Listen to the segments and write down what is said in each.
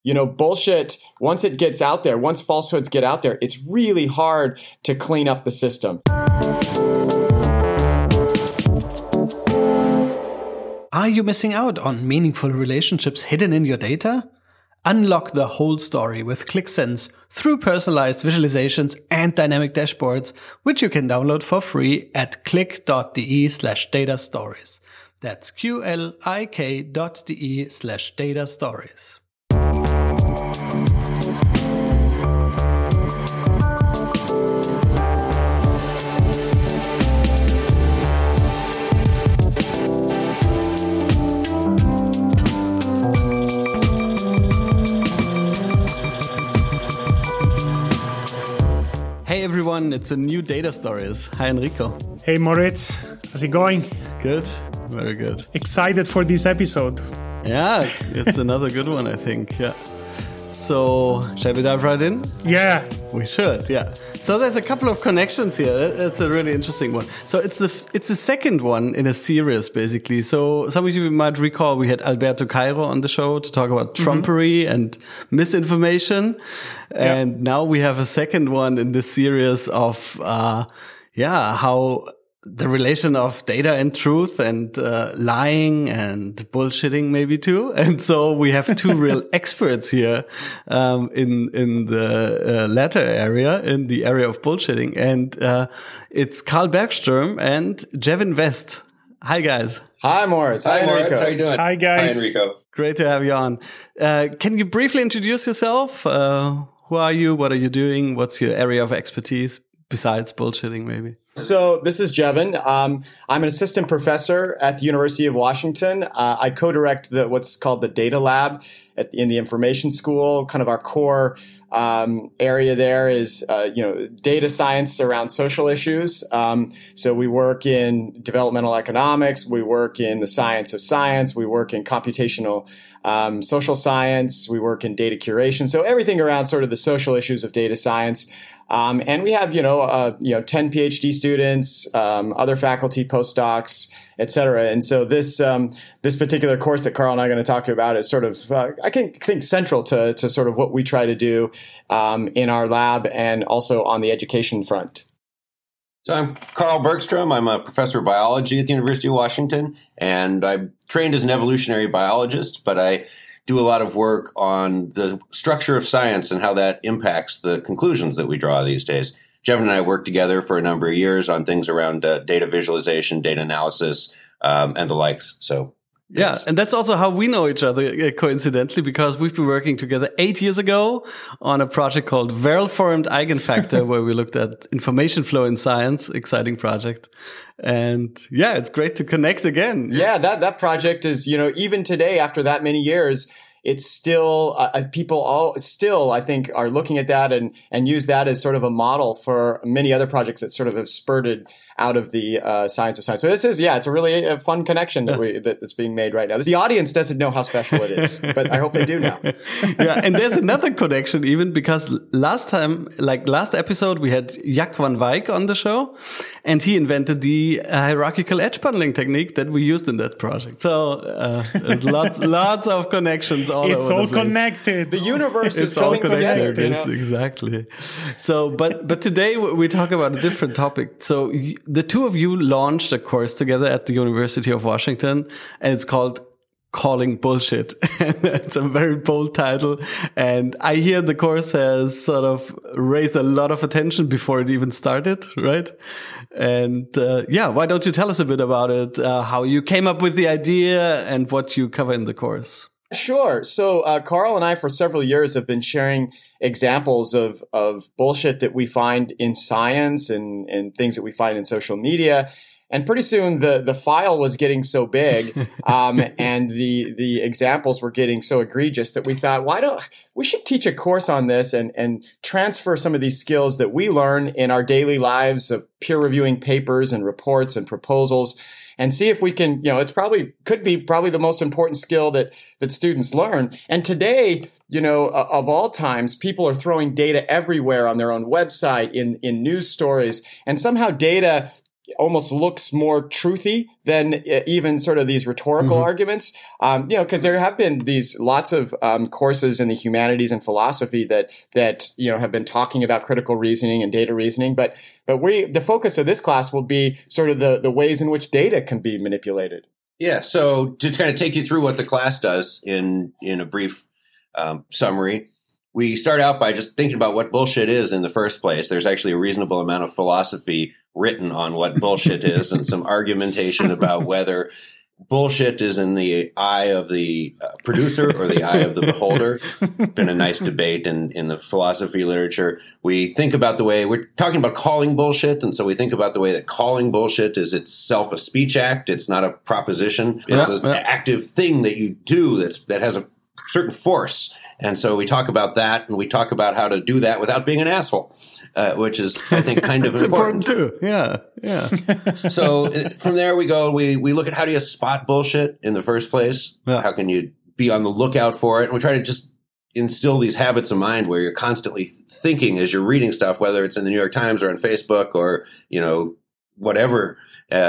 bullshit, once it gets out there, once falsehoods get out there, it's really hard to clean up the system. Are you missing out on meaningful relationships hidden in your data? Unlock the whole story with ClickSense through personalized visualizations and dynamic dashboards, which you can download for free at click.de/data stories. That's QLIK.de/data stories. Hey everyone, it's a new Data Stories. Hi Enrico. Hey Moritz, how's it going? Good, very good. Excited for this episode. Yeah, it's another good one, I think. Yeah. So, shall we dive right in? Yeah. We should, yeah. So there's a couple of connections here. It's a really interesting one. So it's the second one in a series, basically. So some of you might recall we had Alberto Cairo on the show to talk about Trumpery and misinformation. And now we have a second one in this series of, how the relation of data and truth and lying and bullshitting maybe too. And so we have two real experts here in the latter area, in the area of bullshitting. And it's Carl Bergström and Jevin West. Hi, guys. Hi, Moritz. Hi, Moritz. How are you doing? Hi, guys. Hi, Enrico. Great to have you on. Can you briefly introduce yourself? Who are you? What are you doing? What's your area of expertise besides bullshitting maybe? So this is Jevin. I'm an assistant professor at the University of Washington. I co-direct what's called the Data Lab in the Information School. Kind of our core area there is, data science around social issues. So we work in developmental economics. We work in the science of science. We work in computational social science. We work in data curation. So everything around sort of the social issues of data science. And we have, 10 PhD students, other faculty, postdocs, et cetera. And so this particular course that Carl and I are going to talk about is sort of, I think central to sort of what we try to do, in our lab and also on the education front. So I'm Carl Bergström. I'm a professor of biology at the University of Washington, and I'm trained as an evolutionary biologist, but I do a lot of work on the structure of science and how that impacts the conclusions that we draw these days. Jevin and I worked together for a number of years on things around data visualization, data analysis, and the likes. So, yeah, and that's also how we know each other, coincidentally, because we've been working together 8 years ago on a project called Well-Formed Eigenfactor, where we looked at information flow in science. Exciting project. And yeah, it's great to connect again. Yeah, that project is, even today, after that many years, it's still, people all still, I think, are looking at that and use that as sort of a model for many other projects that sort of have spurted out of the science of science. So this is, it's a really fun connection that's being made right now. The audience doesn't know how special it is, but I hope they do now. Yeah, and there's another connection even because last episode, we had Jack van Wyk on the show, and he invented the hierarchical edge bundling technique that we used in that project. So there's lots of connections all it's over all the place. connected. The universe is It's all coming together. connected. Exactly. So, but today we talk about a different topic. So the two of you launched a course together at the University of Washington, and it's called Calling Bullshit. It's a very bold title. And I hear the course has sort of raised a lot of attention before it even started, right? And why don't you tell us a bit about it, how you came up with the idea and what you cover in the course? Sure. So Carl and I, for several years, have been sharing examples of bullshit that we find in science and things that we find in social media. And pretty soon the file was getting so big, and the examples were getting so egregious that we thought, we should teach a course on this and transfer some of these skills that we learn in our daily lives of peer reviewing papers and reports and proposals, and see if we can, could be the most important skill that students learn. And today, of all times, people are throwing data everywhere on their own website, in news stories, and somehow data almost looks more truthy than even sort of these rhetorical arguments. Because there have been these lots of courses in the humanities and philosophy that have been talking about critical reasoning and data reasoning. But the focus of this class will be sort of the ways in which data can be manipulated. Yeah. So to kind of take you through what the class does in a brief summary. We start out by just thinking about what bullshit is in the first place. There's actually a reasonable amount of philosophy written on what bullshit is and some argumentation about whether bullshit is in the eye of the producer or the eye of the beholder. Been a nice debate in the philosophy literature. We think about the way we're talking about calling bullshit. And so we think about the way that calling bullshit is itself a speech act. It's not a proposition. It's an active thing that you do that has a certain force. And so we talk about that, and we talk about how to do that without being an asshole, which is, I think, kind of important too. Yeah. So from there we go. We look at how do you spot bullshit in the first place? Yeah. How can you be on the lookout for it? And we try to just instill these habits of mind where you're constantly thinking as you're reading stuff, whether it's in the New York Times or on Facebook or whatever.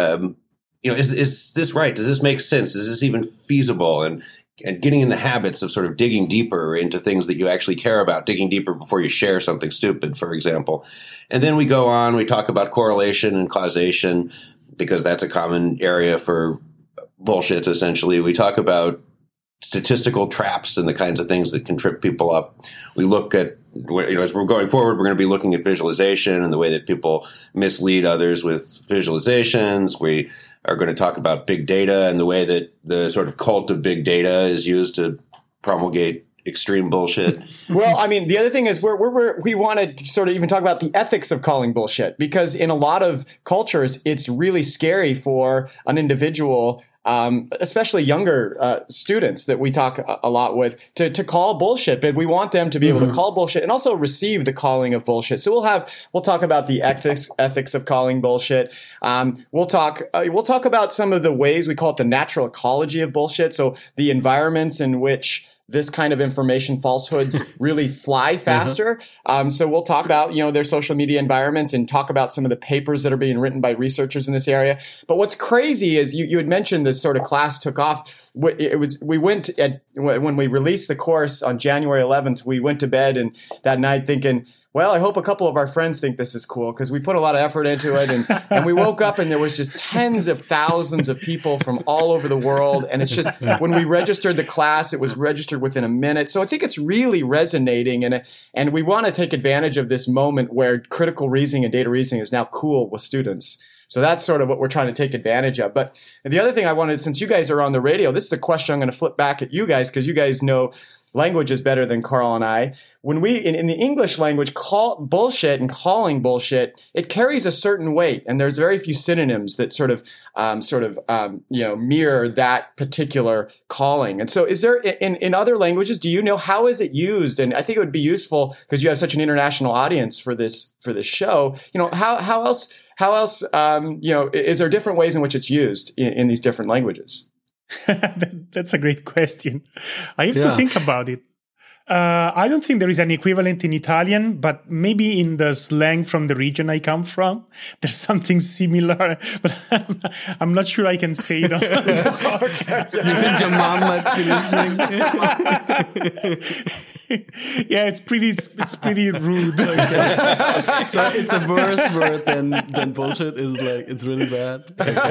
Is this right? Does this make sense? Is this even feasible? And getting in the habits of sort of digging deeper into things that you actually care about, digging deeper before you share something stupid, for example. And then we go on, we talk about correlation and causation, because that's a common area for bullshit, essentially. We talk about statistical traps and the kinds of things that can trip people up. We look at, as we're going forward, we're going to be looking at visualization and the way that people mislead others with visualizations. We are going to talk about big data and the way that the sort of cult of big data is used to promulgate extreme bullshit. Well, I mean, the other thing is we want to sort of even talk about the ethics of calling bullshit, because in a lot of cultures, it's really scary for an individual, especially younger students that we talk a lot with, to call bullshit. But we want them to be able to call bullshit and also receive the calling of bullshit. So we'll talk about the ethics of calling bullshit. We'll talk about some of the ways, we call it the natural ecology of bullshit. So the environments in which this kind of information falsehoods really fly faster. So we'll talk about, their social media environments and talk about some of the papers that are being written by researchers in this area. But what's crazy is you had mentioned this sort of class took off. When we released the course on January 11th, we went to bed and that night thinking, well, I hope a couple of our friends think this is cool, because we put a lot of effort into it. And we woke up and there was just tens of thousands of people from all over the world. And it's just, when we registered the class, it was registered within a minute. So I think it's really resonating. And we want to take advantage of this moment where critical reasoning and data reasoning is now cool with students. So that's sort of what we're trying to take advantage of. But the other thing I wanted, since you guys are on the radio, this is a question I'm going to flip back at you guys, because you guys know languages better than Carl and I. When we, in the English language, call bullshit and calling bullshit, it carries a certain weight, and there's very few synonyms that sort of mirror that particular calling. And so, is there in other languages? Do you know how is it used? And I think it would be useful, because you have such an international audience for this show. How else? Is there different ways in which it's used in these different languages? That's a great question. I have to think about it. I don't think there is an equivalent in Italian, but maybe in the slang from the region I come from, there's something similar, but I'm not sure I can say it. You think your mom might be listening? Yeah, it's pretty rude. So it's a worse word than bullshit. Is like, it's really bad.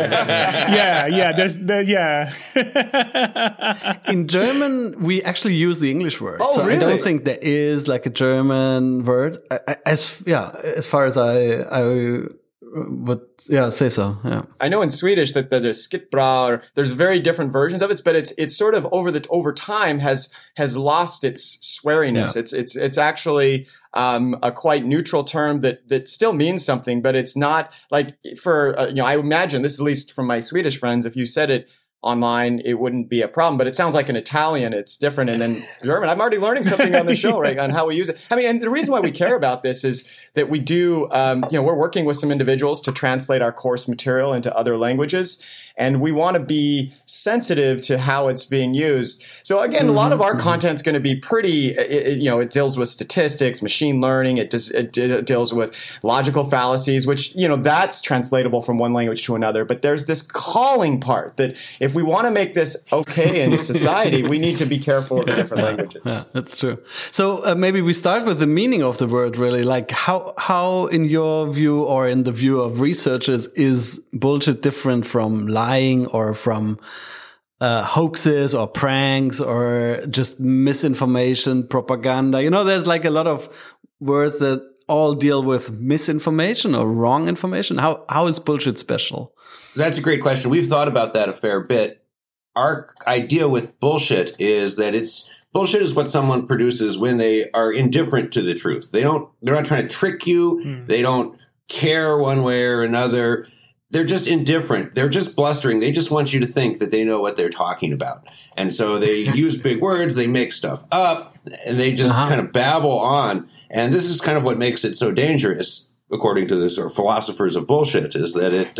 In German, we actually use the English word. Oh, so really? I don't think there is like a German word. As far as I would say so. Yeah, I know in Swedish that there's skitbra, or there's very different versions of it, but it's sort of over time has lost its sweariness. Yeah. It's actually a quite neutral term that still means something, but it's not like for I imagine this, at least from my Swedish friends, if you said it online, it wouldn't be a problem, but it sounds like in Italian, it's different. And then German, I'm already learning something on the show, right, on how we use it. I mean, and the reason why we care about this is that we do, we're working with some individuals to translate our course material into other languages. and we want to be sensitive to how it's being used. So again, a lot of our content is going to be pretty, it deals with statistics, machine learning. It deals with logical fallacies, which, that's translatable from one language to another. But there's this calling part that if we want to make this okay in society, we need to be careful of the different languages. Yeah, that's true. So maybe we start with the meaning of the word, really. Like how in your view or in the view of researchers is bullshit different from lying or from hoaxes or pranks or just misinformation, propaganda? There's like a lot of words that all deal with misinformation or wrong information. How is bullshit special? That's a great question. We've thought about that a fair bit. Our idea with bullshit is that bullshit is what someone produces when they are indifferent to the truth. They're not trying to trick you. They don't care one way or another. They're just indifferent. They're just blustering. They just want you to think that they know what they're talking about. And so they use big words, they make stuff up, and they just kind of babble on. And this is kind of what makes it so dangerous, according to the sort of philosophers of bullshit, is that it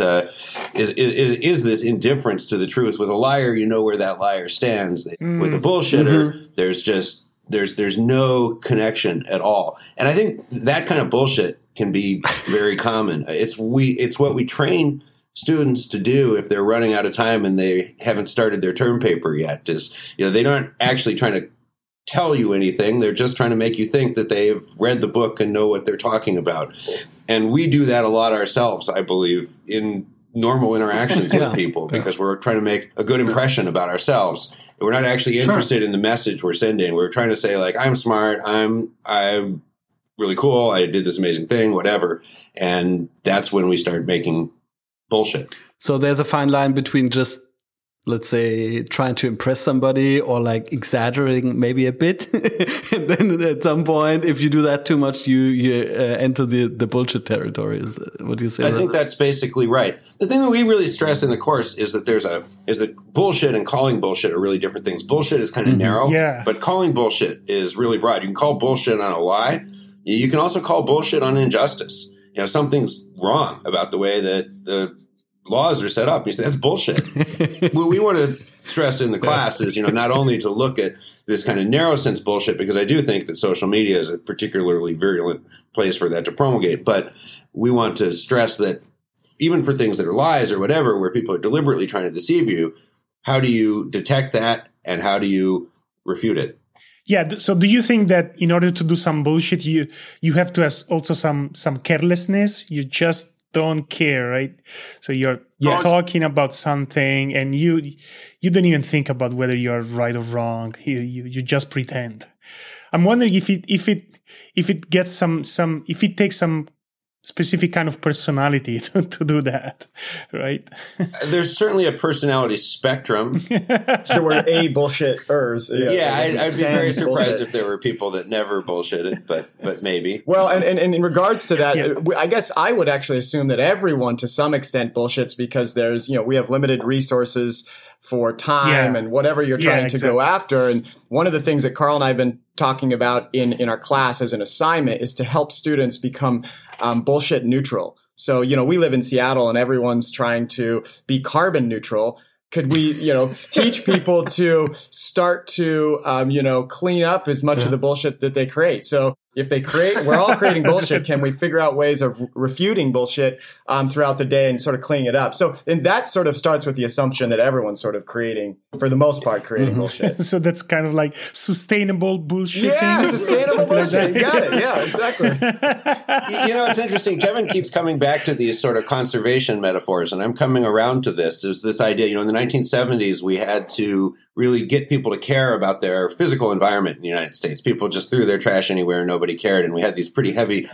is this indifference to the truth. With a liar, you know where that liar stands. With a bullshitter, there's no connection at all. And I think that kind of bullshit can be very common. It's what we train students to do if they're running out of time and they haven't started their term paper yet. They aren't actually trying to tell you anything. They're just trying to make you think that they've read the book and know what they're talking about. And we do that a lot ourselves, I believe, in normal interactions with people, because we're trying to make a good impression about ourselves. We're not actually interested in the message we're sending. We're trying to say, like, I'm smart, I'm really cool, I did this amazing thing, whatever. And that's when we start making bullshit. So there's a fine line between just, let's say, trying to impress somebody or like exaggerating maybe a bit. And then at some point, if you do that too much, you enter the bullshit territory. What do you say? I think that's basically right. The thing that we really stress in the course is that that bullshit and calling bullshit are really different things. Bullshit is kind of narrow, but calling bullshit is really broad. You can call bullshit on a lie. You can also call bullshit on injustice. Something's wrong about the way that the laws are set up. You say, that's bullshit. What we want to stress in the class is, not only to look at this kind of narrow sense bullshit, because I do think that social media is a particularly virulent place for that to promulgate, but we want to stress that even for things that are lies or whatever, where people are deliberately trying to deceive you, how do you detect that and how do you refute it? Yeah. So do you think that in order to do some bullshit, you have to have also some carelessness? You just don't care, right? So you're talking about something and you don't even think about whether you're right or wrong. You just pretend. I'm wondering if it gets if it takes some specific kind of personality to do that, right? There's certainly a personality spectrum. There were bullshitters. I'd be very surprised if there were people that never bullshitted, but maybe. Well, and in regards to that, I guess I would actually assume that everyone to some extent bullshits, because there's, we have limited resources for time and whatever you're trying to go after. And one of the things that Carl and I have been talking about in our class as an assignment is to help students become bullshit neutral. So, we live in Seattle and everyone's trying to be carbon neutral. Could we, teach people to start to, clean up as much of the bullshit that they create? So if we're all creating bullshit, can we figure out ways of refuting bullshit throughout the day and sort of cleaning it up? So, and that sort of starts with the assumption that everyone's sort of creating, for the most part, creating bullshit. So that's kind of like sustainable bullshit. Yeah, sustainable bullshit. You got it. Yeah, exactly. It's interesting. Kevin keeps coming back to these sort of conservation metaphors, and I'm coming around to this. Is this idea, in the 1970s, we had to really get people to care about their physical environment in the United States. People just threw their trash anywhere and nobody cared. And we had these pretty heavy,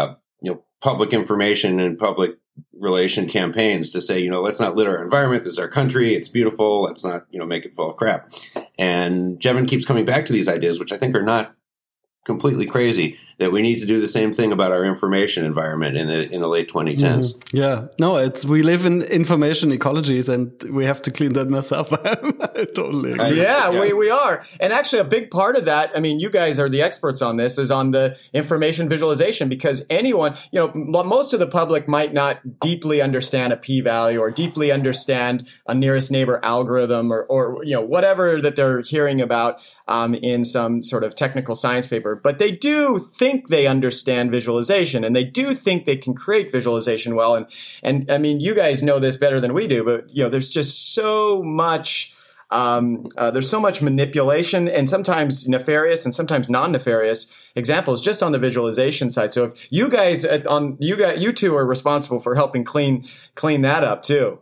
public information and public relation campaigns to say, let's not litter our environment. This is our country. It's beautiful. Let's not, make it full of crap. And Jevin keeps coming back to these ideas, which I think are not completely crazy that we need to do the same thing about our information environment in the late 2010s. Yeah, no, we live in information ecologies, and we have to clean that mess up. I totally agree. Yeah, we are. And actually, a big part of that, I mean, you guys are the experts on this, is on the information visualization, because anyone, most of the public might not deeply understand a p-value or deeply understand a nearest neighbor algorithm or whatever that they're hearing about in some sort of technical science paper. But they do think they understand visualization, and they do think they can create visualization well. And I mean, you guys know this better than we do, but there's just so much. There's so much manipulation, and sometimes nefarious and sometimes non-nefarious examples just on the visualization side. So if you guys you two are responsible for helping clean that up too.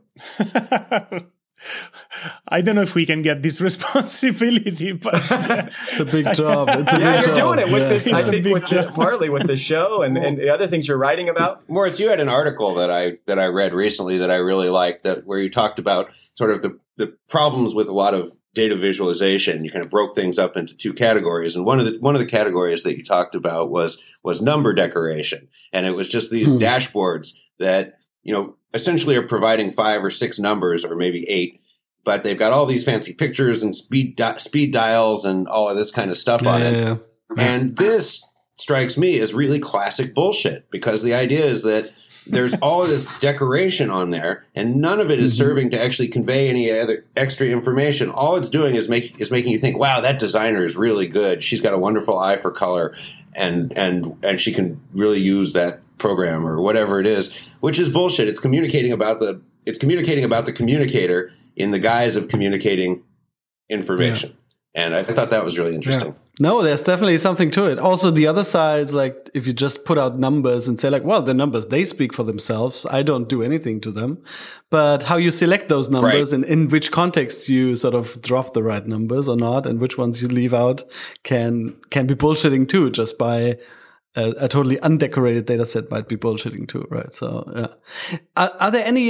I don't know if we can get this responsibility, but it's a big job. You're doing it with this. I think partly with the show and the other things you're writing about. Moritz, you had an article that I read recently that I really liked, where you talked about sort of the problems with a lot of data visualization. You kind of broke things up into two categories, and one of the categories that you talked about was number decoration, and it was just these dashboards that essentially are providing 5 or 6 numbers, or maybe 8, but they've got all these fancy pictures and speed dials and all of this kind of stuff on it. Yeah. And this strikes me as really classic bullshit, because the idea is that there's all of this decoration on there, and none of it is serving to actually convey any other extra information. All it's doing is making you think, wow, that designer is really good. She's got a wonderful eye for color, and she can really use that program or whatever it is, which is bullshit. It's communicating about the communicator in the guise of communicating information. Yeah. And I thought that was really interesting. Yeah. No, there's definitely something to it. Also, the other side, like if you just put out numbers and say like, well, the numbers, they speak for themselves. I don't do anything to them. But how you select those numbers and in which context you sort of drop the right numbers or not, and which ones you leave out can be bullshitting too, just by a totally undecorated data set might be bullshitting too, right? So, yeah. Are there any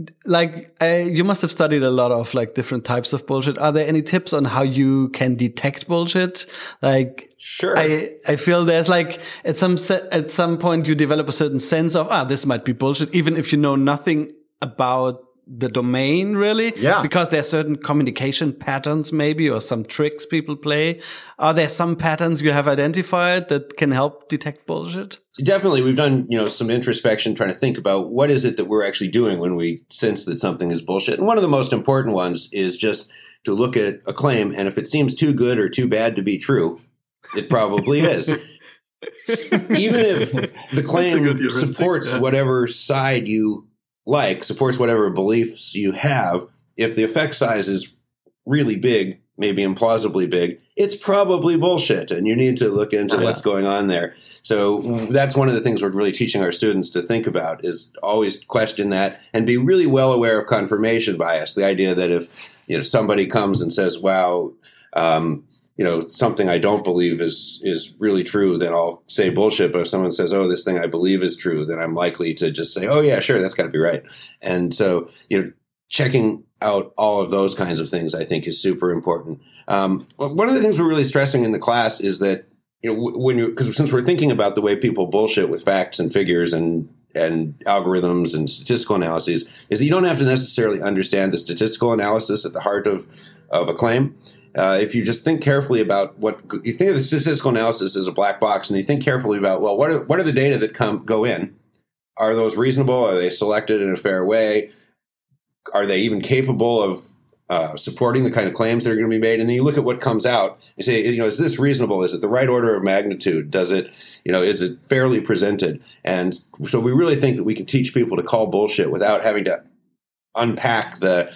you must have studied a lot of like different types of bullshit. Are there any tips on how you can detect bullshit? Like, sure. I feel there's like at some point you develop a certain sense of, this might be bullshit, even if you know nothing about the domain really, because there are certain communication patterns maybe, or some tricks people play. Are there some patterns you have identified that can help detect bullshit? Definitely. We've done, some introspection trying to think about what is it that we're actually doing when we sense that something is bullshit. And one of the most important ones is just to look at a claim, and if it seems too good or too bad to be true, it probably is. Even if the claim supports whatever side you supports whatever beliefs you have, if the effect size is really big, maybe implausibly big, it's probably bullshit, and you need to look into what's going on there. So that's one of the things we're really teaching our students to think about, is always question that and be really well aware of confirmation bias. The idea that if somebody comes and says, wow, something I don't believe is really true, then I'll say bullshit. But if someone says, oh, this thing I believe is true, then I'm likely to just say, oh, yeah, sure, that's got to be right. And so, checking out all of those kinds of things, I think, is super important. One of the things we're really stressing in the class is that, because since we're thinking about the way people bullshit with facts and figures and algorithms and statistical analyses, is that you don't have to necessarily understand the statistical analysis at the heart of a claim. If you just think carefully about what you think of the statistical analysis as a black box, and you think carefully about, well, what are the data that go in? Are those reasonable? Are they selected in a fair way? Are they even capable of supporting the kind of claims that are going to be made? And then you look at what comes out. You say, is this reasonable? Is it the right order of magnitude? Does it, is it fairly presented? And so we really think that we can teach people to call bullshit without having to unpack the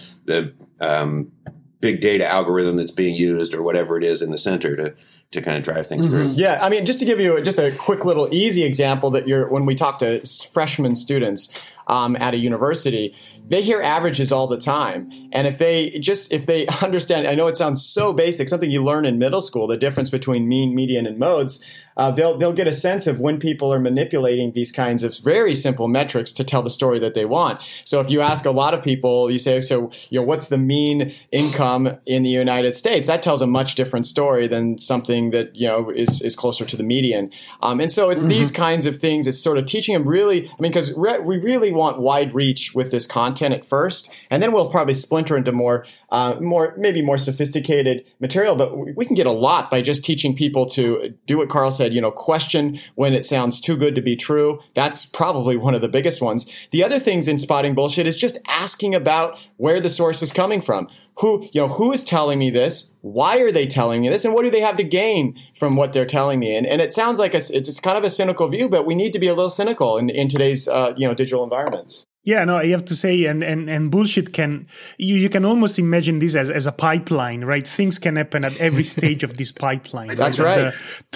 big data algorithm that's being used or whatever it is in the center to kind of drive things through. Yeah, I mean, just to give you just a quick little easy example, that when we talk to freshman students at a university, they hear averages all the time. And if they understand, I know it sounds so basic, something you learn in middle school, the difference between mean, median, and modes, they'll get a sense of when people are manipulating these kinds of very simple metrics to tell the story that they want. So if you ask a lot of people, you say, so, what's the mean income in the United States? That tells a much different story than something that, is closer to the median. And so it's these kinds of things. It's sort of teaching them really, because we really want wide reach with this content at first, and then we'll probably splinter into more sophisticated material. But we can get a lot by just teaching people to do what Carl said, question when it sounds too good to be true. That's probably one of the biggest ones. The other things in spotting bullshit is just asking about where the source is coming from. Who is telling me this? Why are they telling me this? And what do they have to gain from what they're telling me? And it sounds like it's kind of a cynical view, but we need to be a little cynical in today's digital environments. Yeah, no, I have to say, and bullshit you can almost imagine this as a pipeline, right? Things can happen at every stage of this pipeline. That's right.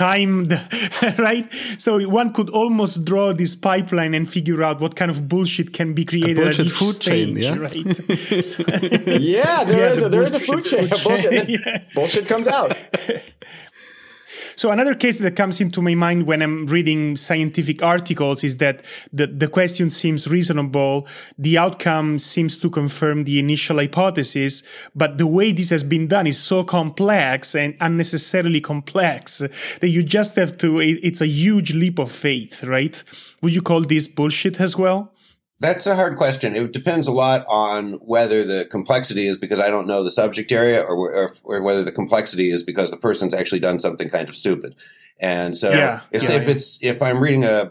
Right? So one could almost draw this pipeline and figure out what kind of bullshit can be created at each food stage, chain, yeah? Right? Yeah, there is a food chain of bullshit. Yeah. Bullshit comes out. So another case that comes into my mind when I'm reading scientific articles is that the question seems reasonable, the outcome seems to confirm the initial hypothesis, but the way this has been done is so complex and unnecessarily complex that you just have to, it's a huge leap of faith, right? Would you call this bullshit as well? That's a hard question. It depends a lot on whether the complexity is because I don't know the subject area or whether the complexity is because the person's actually done something kind of stupid. And so if I'm reading a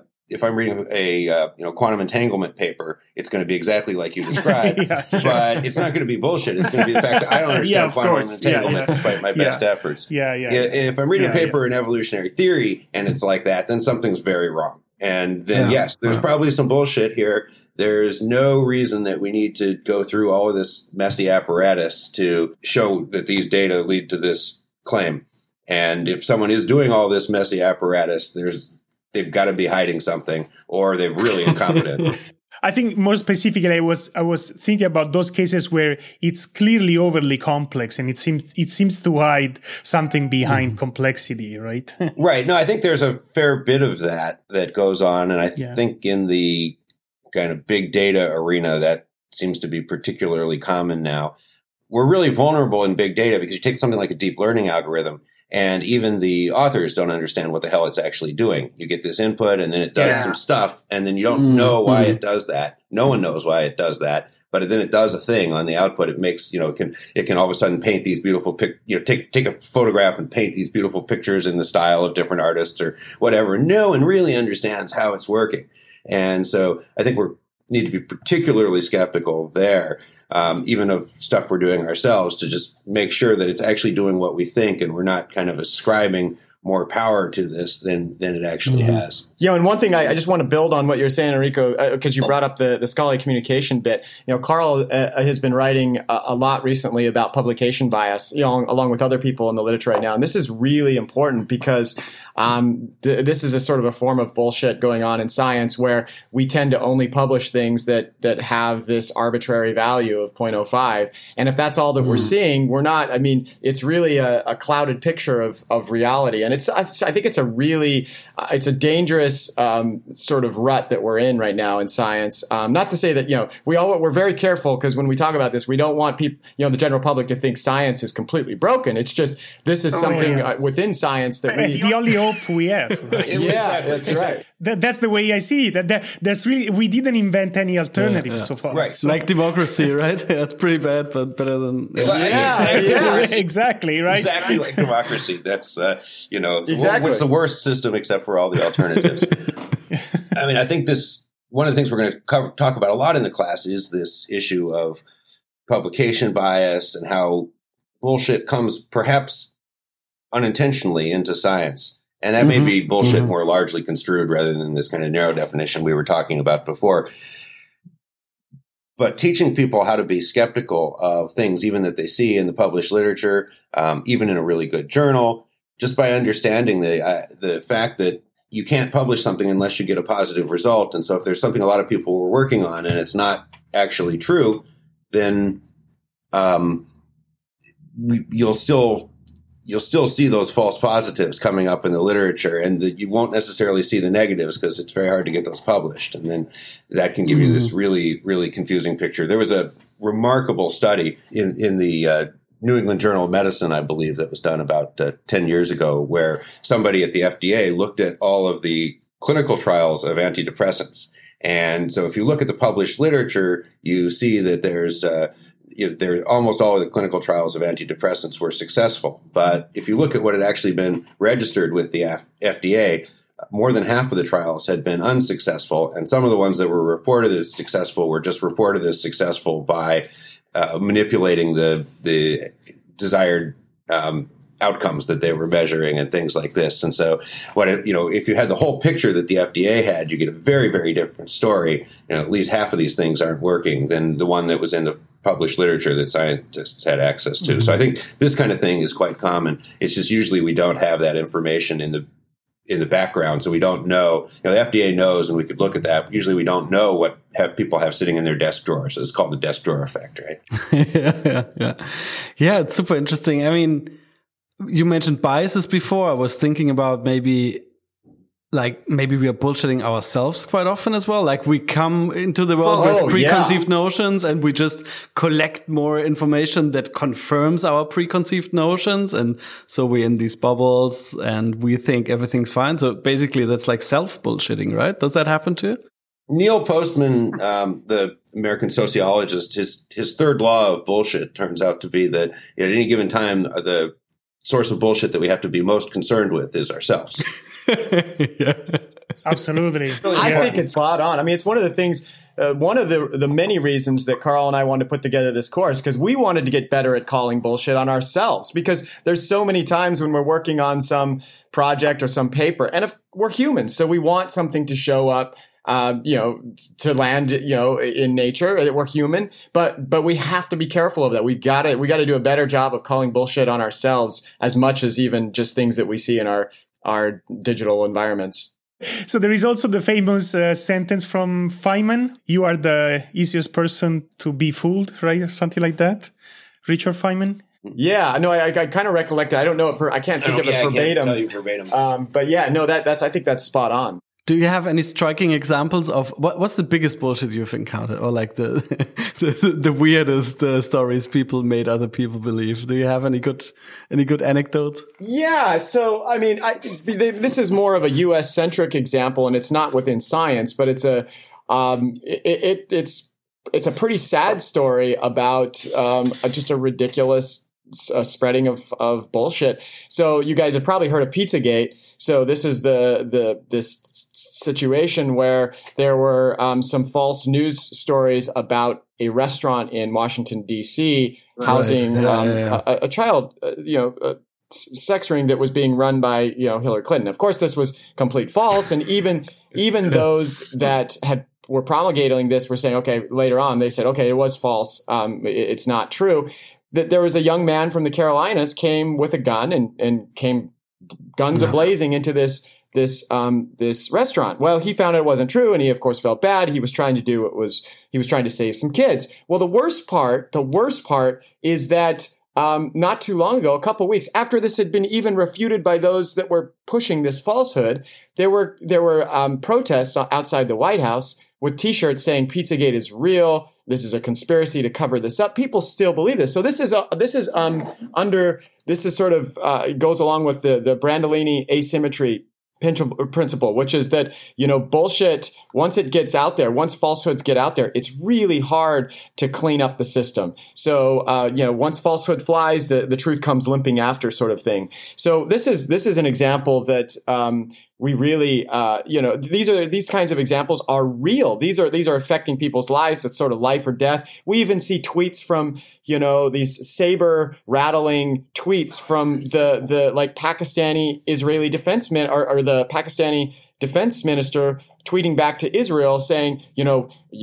quantum entanglement paper, it's going to be exactly like you described, but it's not going to be bullshit. It's going to be the fact that I don't understand quantum entanglement despite my best efforts. If I'm reading a paper in evolutionary theory and it's like that, then something's very wrong. And then, yes, there's probably some bullshit here. There's no reason that we need to go through all of this messy apparatus to show that these data lead to this claim. And if someone is doing all this messy apparatus, they've got to be hiding something, or they're really incompetent. I think more specifically, I was thinking about those cases where it's clearly overly complex and it seems to hide something behind complexity, right? Right. No, I think there's a fair bit of that goes on, and I think in the kind of big data arena that seems to be particularly common now. We're really vulnerable in big data because you take something like a deep learning algorithm, and even the authors don't understand what the hell it's actually doing. You get this input and then it does some stuff, and then you don't know why it does that. No one knows why it does that, but then it does a thing on the output. It makes, it can all of a sudden paint these beautiful take a photograph and paint these beautiful pictures in the style of different artists or whatever. No one really understands how it's working. And so I think we need to be particularly skeptical there. Even of stuff we're doing ourselves, to just make sure that it's actually doing what we think and we're not kind of ascribing more power to this than it actually has. Yeah, and one thing I just want to build on what you're saying, Enrico, because you brought up the scholarly communication bit. Carl has been writing a lot recently about publication bias, along with other people in the literature right now. And this is really important because this is a sort of a form of bullshit going on in science where we tend to only publish things that have this arbitrary value of 0.05. And if that's all that we're seeing, we're not, it's really a clouded picture of reality. And I think it's a dangerous sort of rut that we're in right now in science. Not to say that, we're very careful because when we talk about this, we don't want people, the general public to think science is completely broken. It's just, this is something within science that it's the only hope we have. Right? That's right. That's the way I see it. That's really, we didn't invent any alternatives so far. Right. So. Like democracy, right? It's pretty bad, but better than... Exactly, right? Exactly like democracy. That's, exactly. What's the worst system except for all the alternatives? I think one of the things we're going to talk about a lot in the class is this issue of publication bias and how bullshit comes perhaps unintentionally into science. And that may be bullshit more largely construed rather than this kind of narrow definition we were talking about before. But teaching people how to be skeptical of things, even that they see in the published literature, even in a really good journal, just by understanding the fact that you can't publish something unless you get a positive result. And so if there's something a lot of people were working on and it's not actually true, then you'll still see those false positives coming up in the literature, and you won't necessarily see the negatives because it's very hard to get those published. And then that can give you this really, really confusing picture. There was a remarkable study in the New England Journal of Medicine, I believe, that was done about 10 years ago, where somebody at the FDA looked at all of the clinical trials of antidepressants. And so if you look at the published literature, you see that there's almost all of the clinical trials of antidepressants were successful. But if you look at what had actually been registered with the FDA, more than half of the trials had been unsuccessful. And some of the ones that were reported as successful were just reported as successful by manipulating the desired outcomes that they were measuring and things like this. And so if you had the whole picture that the FDA had, you get a very, very different story. At least half of these things aren't working than the one that was in the published literature that scientists had access to. Mm-hmm. So I think this kind of thing is quite common. It's just usually we don't have that information in the background, so we don't know. The FDA knows, and we could look at that. Usually, we don't know what people have sitting in their desk drawer. So it's called the desk drawer effect, right? Yeah. It's super interesting. I mean, you mentioned biases before. I was thinking about maybe we are bullshitting ourselves quite often as well. Like we come into the world with preconceived notions and we just collect more information that confirms our preconceived notions. And so we're in these bubbles and we think everything's fine. So basically that's like self-bullshitting, right? Does that happen to you? Neil Postman, the American sociologist, his third law of bullshit turns out to be that at any given time, the source of bullshit that we have to be most concerned with is ourselves. Yeah. Absolutely. I think it's spot on. I mean, it's one of the things, one of the many reasons that Carl and I wanted to put together this course, because we wanted to get better at calling bullshit on ourselves, because there's so many times when we're working on some project or some paper, and if we're humans, so we want something to show up, to land, in nature, that we're human, but we have to be careful of that. We gotta do a better job of calling bullshit on ourselves as much as even just things that we see in our digital environments. So there is also the famous sentence from Feynman: "You are the easiest person to be fooled," right? Or something like that. Richard Feynman. Yeah, no, I kind of recollect it. I don't know it I can't think of it verbatim. I can't tell you verbatim. But yeah, no, I think that's spot on. Do you have any striking examples of what's the biggest bullshit you've encountered, or like the weirdest stories people made other people believe? Do you have any good anecdotes? Yeah, so I mean, this is more of a U.S. centric example, and it's not within science, but it's a pretty sad story about just a ridiculous spreading of bullshit. So you guys have probably heard of Pizzagate. So this is this situation where there were some false news stories about a restaurant in Washington D.C. housing a child, sex ring that was being run by Hillary Clinton. Of course, this was complete false, and even those that were promulgating this were saying, okay, later on they said, okay, it was false. It's not true. That there was a young man from the Carolinas came with a gun and came guns a-blazing into this restaurant. Well, he found it wasn't true, and he of course felt bad. He was trying to save some kids. Well, the worst part is that not too long ago, a couple weeks after this had been even refuted by those that were pushing this falsehood, there were protests outside the White House with T-shirts saying Pizzagate is real. This is a conspiracy to cover this up. People still believe this. So this is sort of goes along with the Brandolini asymmetry principle, which is that, bullshit, once it gets out there, once falsehoods get out there, it's really hard to clean up the system. So, once falsehood flies, the truth comes limping after, sort of thing. So this is an example that, we really, these kinds of examples are real. These are affecting people's lives. It's sort of life or death. We even see tweets from, these saber rattling tweets from the Pakistani Israeli defenseman or the Pakistani defense minister tweeting back to Israel saying,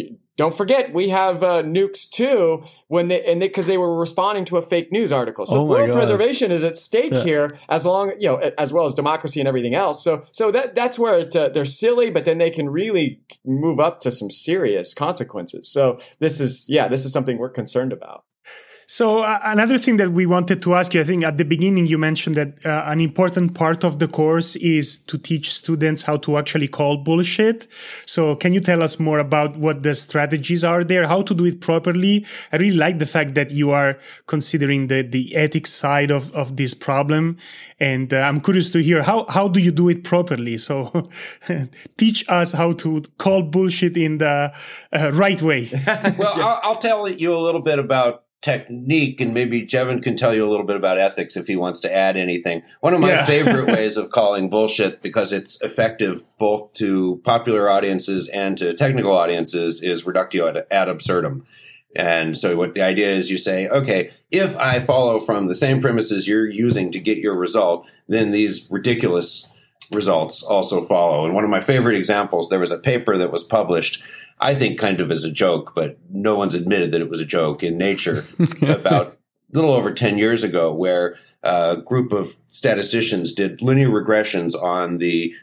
don't forget, we have nukes too because they were responding to a fake news article. So world preservation is at stake here, as long, as well as democracy and everything else. So that's where they're silly, but then they can really move up to some serious consequences. So this is something we're concerned about. So another thing that we wanted to ask you, I think at the beginning you mentioned that an important part of the course is to teach students how to actually call bullshit. So can you tell us more about what the strategies are there, how to do it properly? I really like the fact that you are considering the ethics side of this problem. And I'm curious to hear how do you do it properly? So teach us how to call bullshit in the right way. Well, I'll tell you a little bit about technique, and maybe Jevin can tell you a little bit about ethics if he wants to add anything. One of my favorite ways of calling bullshit, because it's effective both to popular audiences and to technical audiences, is reductio ad absurdum. And so what the idea is, you say, okay, if I follow from the same premises you're using to get your result, then these ridiculous results also follow. And one of my favorite examples, there was a paper that was published, I think kind of as a joke, but no one's admitted that it was a joke, in Nature about a little over 10 years ago, where a group of statisticians did linear regressions on the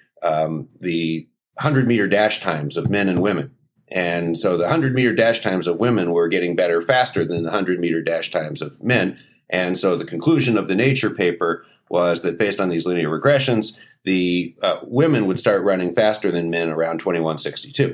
100-meter dash times of men and women. And so the 100-meter dash times of women were getting better faster than the 100-meter dash times of men. And so the conclusion of the Nature paper was that based on these linear regressions, the women would start running faster than men around 2162.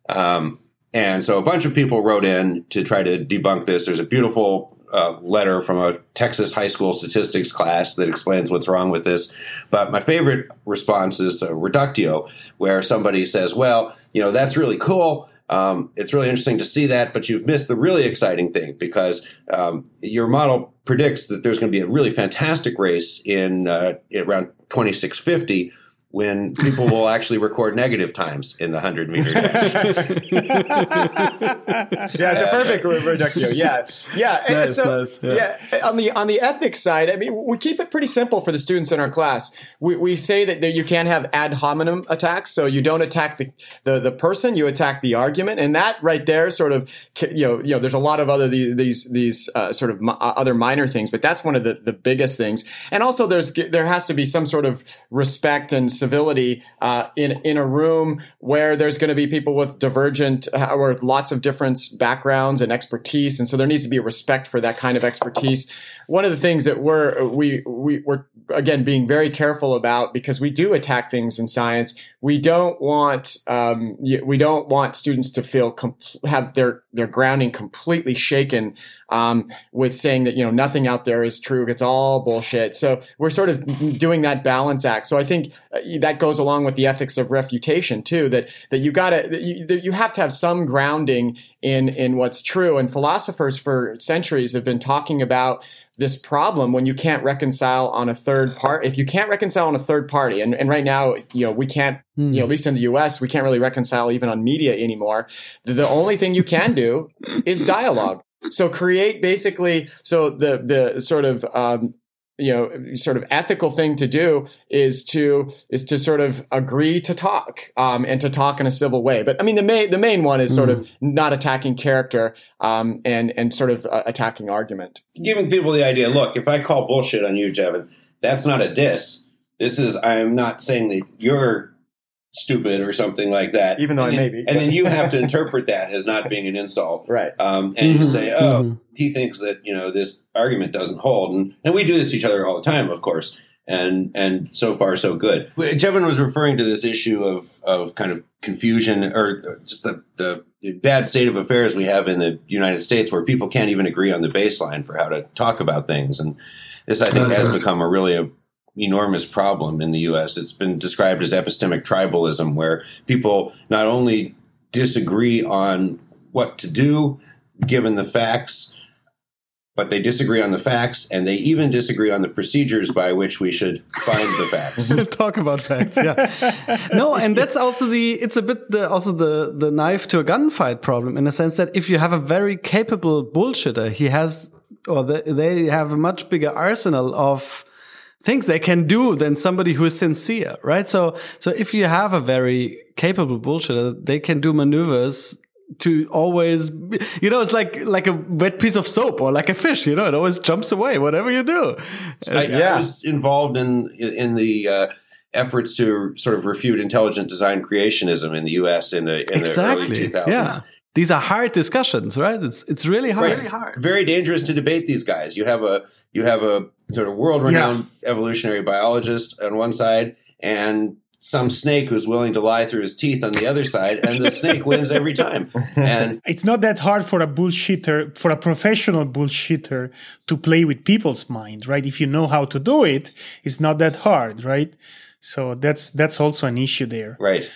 And so a bunch of people wrote in to try to debunk this. There's a beautiful letter from a Texas high school statistics class that explains what's wrong with this. But my favorite response is reductio, where somebody says, well, that's really cool. It's really interesting to see that, but you've missed the really exciting thing, because your model predicts that there's going to be a really fantastic race in around 2650, when people will actually record negative times in the 100-meter dash. Yeah, it's a perfect reductio. Yeah. Nice, nice. Yeah. On the ethics side, I mean, we keep it pretty simple for the students in our class. We say that you can't have ad hominem attacks, so you don't attack the person, you attack the argument, and that right there sort of there's a lot of other these sort of other minor things, but that's one of the biggest things. And also there has to be some sort of respect and civility in a room where there's going to be people with divergent or lots of different backgrounds and expertise, and so there needs to be a respect for that kind of expertise. One of the things that we're again being very careful about, because we do attack things in science, we don't want students to have their grounding completely shaken with saying that nothing out there is true, it's all bullshit. So we're sort of doing that balance act. So I think that goes along with the ethics of refutation too. That you have to have some grounding in what's true. And philosophers for centuries have been talking about this problem when you can't reconcile on a third part. If you can't reconcile on a third party, and right now, we can't, at least in the US, we can't really reconcile even on media anymore. The only thing you can do is dialogue. So create basically, the sort of, sort of ethical thing to do is to sort of agree to talk, and to talk in a civil way. But I mean, the main one is sort of not attacking character, and sort of attacking argument. Giving people the idea, look, if I call bullshit on you, Jevin, that's not a diss. I'm not saying that you're stupid or something like that. Even though I may be. And then you have to interpret that as not being an insult. Right. And you say, he thinks that, this argument doesn't hold. And we do this to each other all the time, of course. And so far, so good. Jevin was referring to this issue of kind of confusion, or just the bad state of affairs we have in the United States, where people can't even agree on the baseline for how to talk about things. And this, I think, has become a really enormous problem in the U.S. It's been described as epistemic tribalism, where people not only disagree on what to do given the facts, but they disagree on the facts, and they even disagree on the procedures by which we should find the facts. Talk about facts, yeah. No, and that's also it's a bit the knife to a gunfight problem, in the sense that if you have a very capable bullshitter, they have a much bigger arsenal of things they can do than somebody who is sincere, right? So if you have a very capable bullshitter, they can do maneuvers to always, it's like a wet piece of soap or like a fish, it always jumps away, whatever you do. I was involved in the efforts to sort of refute intelligent design creationism in the U.S. in the early 2000s. Yeah. These are hard discussions, right? It's really hard. Right. Really hard. Very dangerous to debate these guys. You have a sort of world-renowned evolutionary biologist on one side, and some snake who's willing to lie through his teeth on the other side, and the snake wins every time. And it's not that hard for a bullshitter, for a professional bullshitter, to play with people's mind, right? If you know how to do it, it's not that hard, right? So that's also an issue there. Right.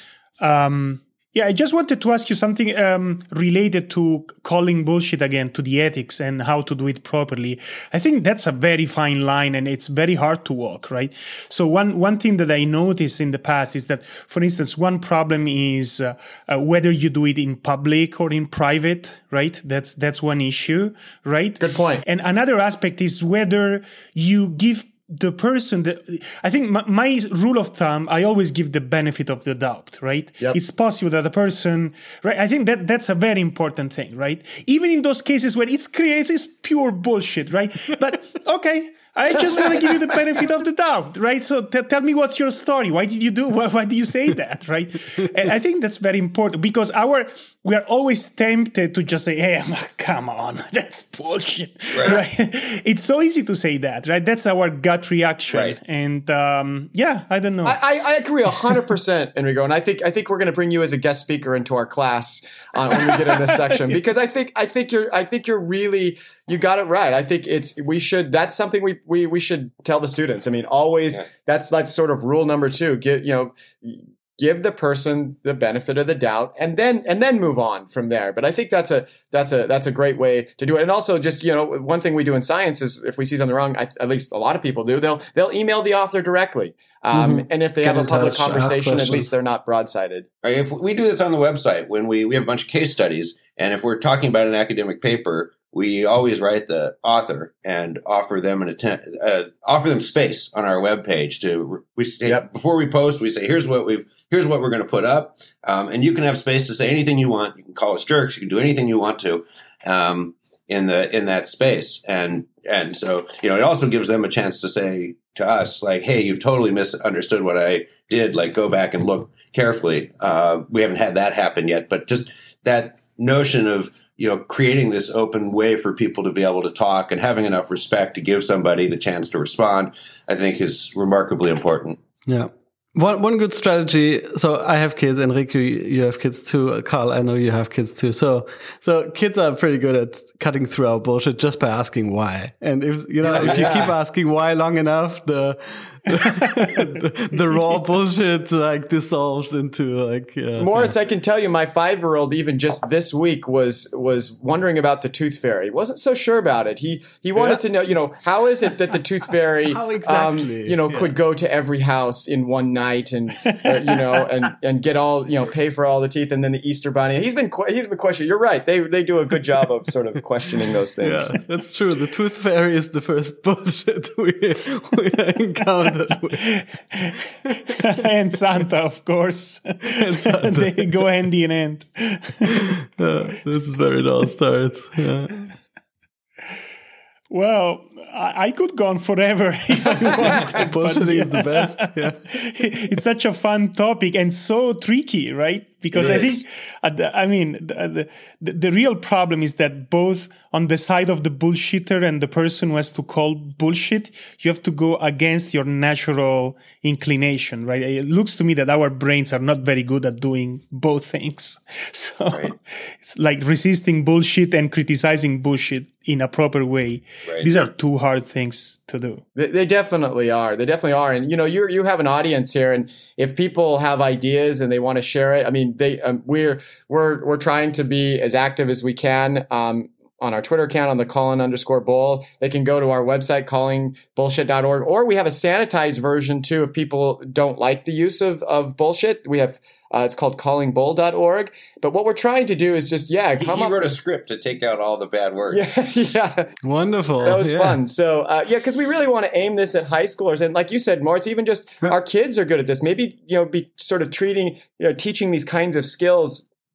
I just wanted to ask you something related to calling bullshit again, to the ethics and how to do it properly. I think that's a very fine line, and it's very hard to walk, right? So one thing that I noticed in the past is that, for instance, one problem is whether you do it in public or in private, right? That's one issue, right? Good point. And another aspect is whether you give the person that, I think my rule of thumb, I always give the benefit of the doubt, right? Yep. It's possible that the person, right? I think that's a very important thing, right? Even in those cases where it's pure bullshit, right? But okay, I just want to give you the benefit of the doubt, right? So tell me, what's your story? Why did you say that, right? And I think that's very important, because we are always tempted to just say, hey, come on, that's bullshit. Right? It's so easy to say that, right? That's our gut reaction. Right. And I don't know. I agree 100%, Enrico. And I think we're going to bring you as a guest speaker into our class when we get in this section, because I think you're really, you got it right. I think that's something we should tell the students. I mean, always, that's sort of rule number 2. Give the person the benefit of the doubt, and then move on from there. But I think that's a great way to do it. And also, just one thing we do in science is, if we see something wrong, at least a lot of people do, they'll email the author directly. And if they have a public conversation, at least they're not broadsided. Right, if we do this on the website, when we have a bunch of case studies, and if we're talking about an academic paper, we always write the author and offer them offer them space on our webpage. Before we post, we say, here's what we're going to put up, and you can have space to say anything you want. You can call us jerks. You can do anything you want to in that space, and so it also gives them a chance to say to us, like, hey, you've totally misunderstood what I did. Like, go back and look carefully. We haven't had that happen yet, but just that notion of creating this open way for people to be able to talk and having enough respect to give somebody the chance to respond, I think is remarkably important. Yeah. One good strategy. So I have kids. Enrico, you have kids too. Carl, I know you have kids too. So kids are pretty good at cutting through our bullshit just by asking why. And if you keep asking why long enough, the raw bullshit dissolves into Moritz, I can tell you, my 5-year-old even just this week was wondering about the tooth fairy. He wasn't so sure about it. He wanted to know, how is it that the tooth fairy could go to every house in one night and and get all, pay for all the teeth, and then the Easter bunny. He's been questioning. You're right. They do a good job of sort of questioning those things. Yeah, that's true. The tooth fairy is the first bullshit we encountered. And Santa, of course. They go hand in hand. This is where it all starts. Yeah. Well, I could go on forever if I wanted. Bullshitting is the best. Yeah. It's such a fun topic and so tricky, right? Because I think, the real problem is that both on the side of the bullshitter and the person who has to call bullshit, you have to go against your natural inclination, right? It looks to me that our brains are not very good at doing both things. So it's like resisting bullshit and criticizing bullshit in a proper way. Right. These are two hard things to do. They definitely are. And you have an audience here, and if people have ideas and they want to share it, I mean, we're trying to be as active as we can on our Twitter account, on the Colin_Bull. They can go to our website, callingbullshit.org, or we have a sanitized version too if people don't like the use of bullshit. We have it's called callingbull.org. But what we're trying to do is just, he wrote a script to take out all the bad words. Yeah. Wonderful. That was fun. So, because we really want to aim this at high schoolers. And like you said, Moritz, even just our kids are good at this. Maybe, be sort of teaching these kinds of skills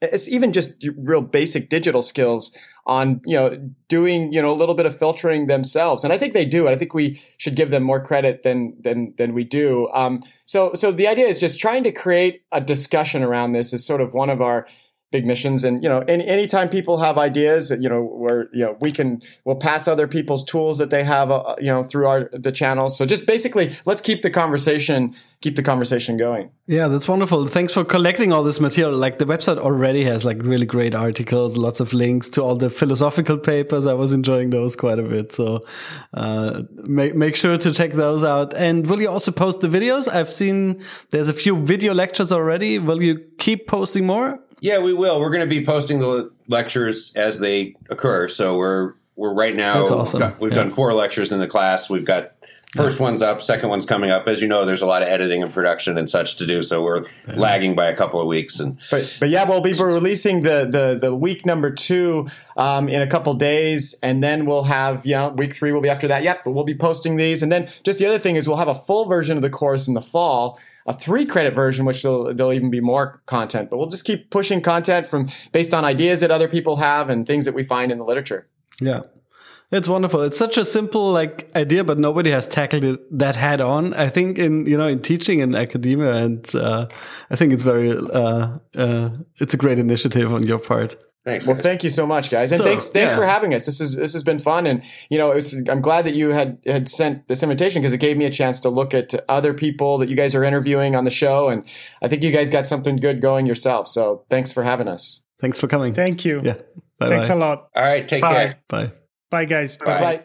it's even just real basic digital skills on, doing, a little bit of filtering themselves. And I think they do. I think we should give them more credit than we do. So the idea is just trying to create a discussion around this is sort of one of our big missions. And, anytime people have ideas, where, we'll pass other people's tools that they have, through the channels. So just basically, let's keep the conversation going. Yeah, that's wonderful. Thanks for collecting all this material. Like the website already has like really great articles, lots of links to all the philosophical papers. I was enjoying those quite a bit. So make sure to check those out. And will you also post the videos? I've seen there's a few video lectures already. Will you keep posting more? Yeah, we will. We're going to be posting the lectures as they occur. So we're right now, that's awesome. We've done 4 lectures in the class. We've got first one's up, second one's coming up. As you know, there's a lot of editing and production and such to do. So we're lagging by a couple of weeks. But yeah, we'll be releasing the week number 2 in a couple days. And then we'll have, week 3 will be after that. Yep, but we'll be posting these. And then just the other thing is we'll have a full version of the course in the fall, a 3-credit version, which there'll even be more content. But we'll just keep pushing content based on ideas that other people have and things that we find in the literature. Yeah. It's wonderful. It's such a simple idea, but nobody has tackled it that head on. I think in teaching in academia, and I think it's it's a great initiative on your part. Thanks. Well, thank you so much, guys, and thanks for having us. This has been fun, and I'm glad that you had sent this invitation because it gave me a chance to look at other people that you guys are interviewing on the show, and I think you guys got something good going yourself. So thanks for having us. Thanks for coming. Thank you. Yeah. Bye-bye. Thanks a lot. All right. Take care. Bye. Bye, guys. Bye.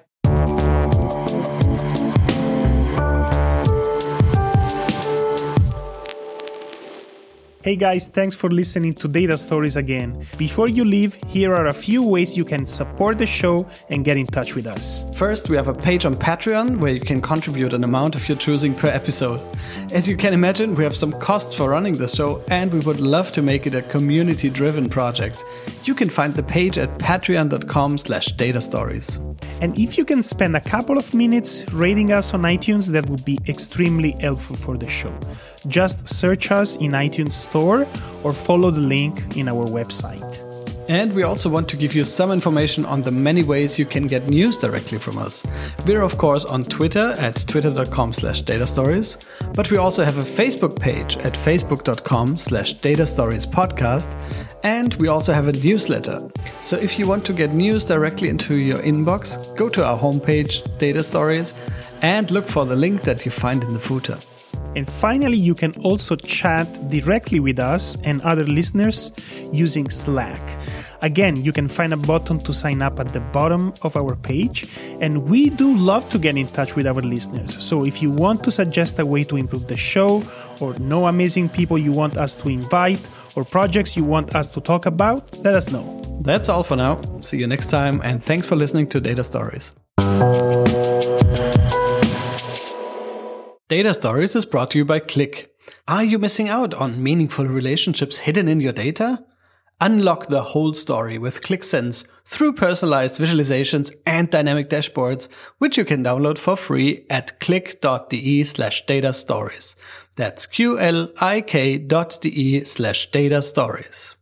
Hey guys, thanks for listening to Data Stories again. Before you leave, here are a few ways you can support the show and get in touch with us. First, we have a page on Patreon where you can contribute an amount of your choosing per episode. As you can imagine, we have some costs for running the show and we would love to make it a community-driven project. You can find the page at patreon.com/datastories. And if you can spend a couple of minutes rating us on iTunes, that would be extremely helpful for the show. Just search us in iTunes Store or follow the link in our website. And we also want to give you some information on the many ways you can get news directly from us. We're of course on Twitter at twitter.com/datastories, but we also have a Facebook page at facebook.com/datastoriespodcast, and we also have a newsletter. So if you want to get news directly into your inbox, go to our homepage, Data Stories, and look for the link that you find in the footer. And finally, you can also chat directly with us and other listeners using Slack. Again, you can find a button to sign up at the bottom of our page, and we do love to get in touch with our listeners. So if you want to suggest a way to improve the show, or know amazing people you want us to invite, or projects you want us to talk about, let us know. That's all for now. See you next time, and thanks for listening to Data Stories. Data Stories is brought to you by Qlik. Are you missing out on meaningful relationships hidden in your data? Unlock the whole story with Qlik Sense through personalized visualizations and dynamic dashboards, which you can download for free at qlik.de/datastories. That's qlik.de/datastories.